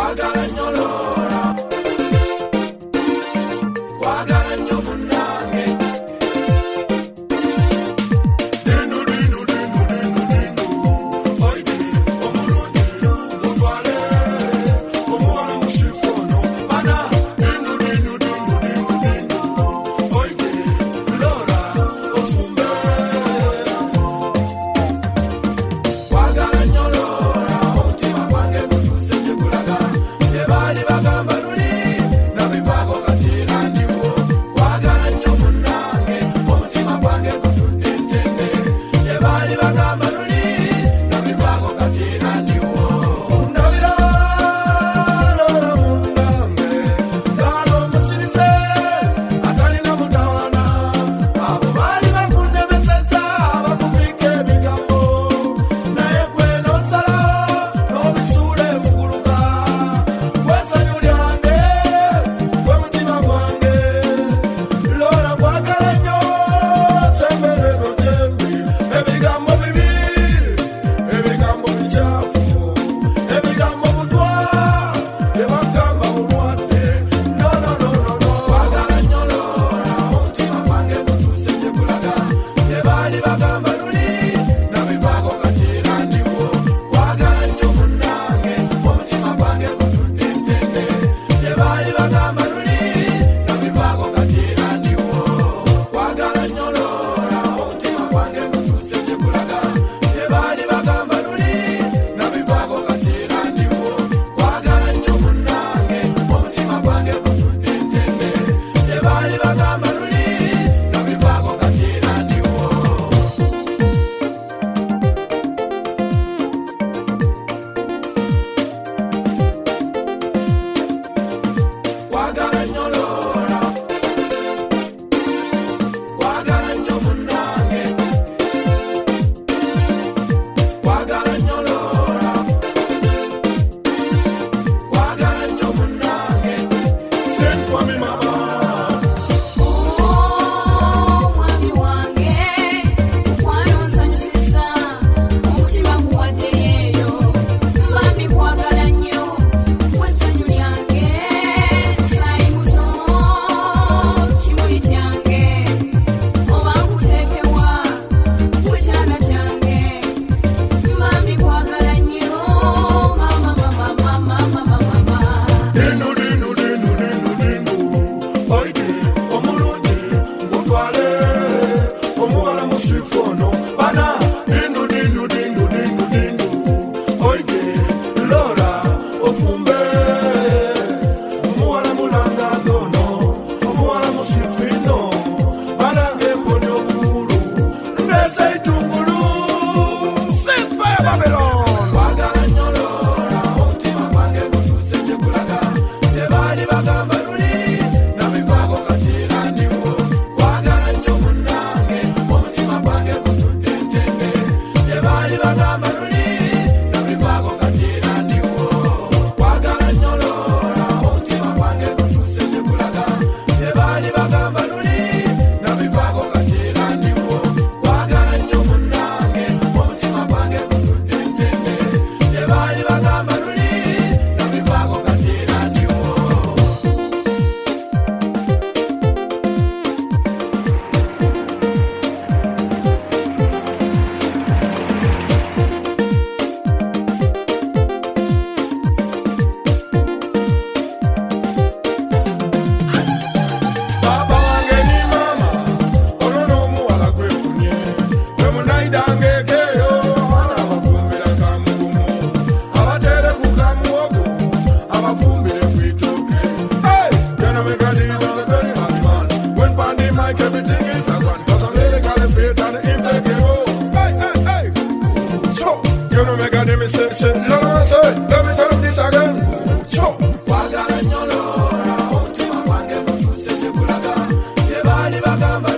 Kwagala nyolora, kwagala nyomunange. Dinu dinu dinu dinu dinu, oide omulungi utwale omuwana musifono bana. Dinu dinu dinu dinu dinu, oide lora ofumbe. Kwagala nyolora, omutima gwange gutuuse kulaga. Ebali bagamba luli na bivago katira ndiwo. Kwagala nnyo munnange, omutima gwange gutudde ntende. Ebali bagamba luli na bivago katira ndiwo. Ndabira lora munnange, ngalo musirise atalina mutawana. Abo bali bakunnemeseza bakupika ebigambo, naye gwe n'osala n'obisuula emuguluka. Gwesanyu lyange, gwe mutima gwange, lora kwagala nnyo semberero gyembi. Ebigambo bibi, ebigambo bicaafu, ebigambo butwa, ebagamba bulwadde. No, no, no, no, no. Kwagala nnyo lora, omutima gwange gutuuse gye gulaga. Ebali bagamba luli na bivago katira ndiwo. Kwagala nnyo munnange, omutima gwange gutudde ntende. Ebali bagamba luli na bivago katira ndiwo. Kwagala nnyo lora, omutima gwange gutuuse gye gulaga. Ebali bagamba luli na bivago katira ndiwo. Kwagala nnyo munnange, omutima gwange gutudde ntende. Ebali bagamba luli na bivago katira ndiwo. Kwagala nnyo lora, kwagala nnyo munnange. Kwagala nnyo lora, kwagala nnyo munnange. Sentwami mama. Mwami wange, mukwano nsanyusiza, omutima guwaddeyo. Mwami kwagala nnyo, gwe ssanyu lyange. Nsayi muto, kimuli kyange. Oba nkuteekewa, gwe kyana kyange. Mwami kwagala nnyo, mama, mama, mama, mama, mama. Dinu dinu dinu dinu dinu, oide omulungi gutwale omuwala musifono bana. Dinu dinu dinu dinu dinu, oide lora ofumbe. Omuwala mulanga gono, omuwala musifino bana. Ngemponi obululu ndeze itungulu. Sing fire Babylon. Kwagala nnyo lora, omutima gwange gutuuse gye gulaga. Ebali bagamba luli na bivago katira ndiwo. Kwagala nnyo munnange, omutima gwange gutudde ntende. Ebali bagamba luli na bivago katira ndiwo. Kwagala nnyo lora, omutima gwange gutuuse gye gulaga. Ebali bagamba luli na bivago katira ndiwo. Kwagala nnyo munnange, omutima gwange gutudde ntende. Ebali bagamba luli na bivago katira ndiwo. Baba wange ni mama, ono n'omuwala gwefunye. Gwe munnayidangeekeyo, abaana abafumbira kamugumu. Abatere ku kamuwogo, abafumbire ku itooke. Hey! You know me got these are the very hard man. When pon the mic, everything is a gun. 'Cause I'm lyrically fit and impeccable. Hey, hey, hey! So, you know me got them say, no, no, say, let me tell them this again. So, kwagala nnyo lora, omutima gwange gutuuse gye gulaga. Ebali bagamba